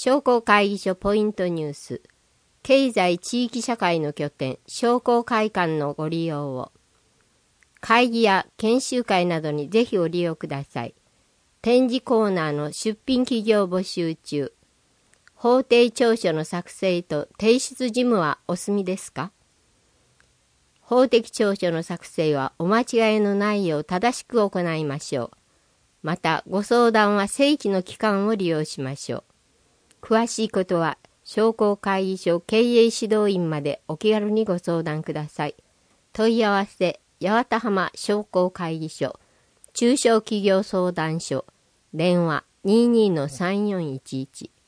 商工会議所ポイントニュース。経済地域社会の拠点、商工会館のご利用を。会議や研修会などにぜひご利用ください。展示コーナーの出品企業募集中。法定調書の作成と提出事務はお済みですか？法的調書の作成はお間違いのないよう正しく行いましょう。また、ご相談は正規の機関を利用しましょう。詳しいことは、商工会議所経営指導員までお気軽にご相談ください。問い合わせ、八幡浜商工会議所、中小企業相談所、電話 22-3411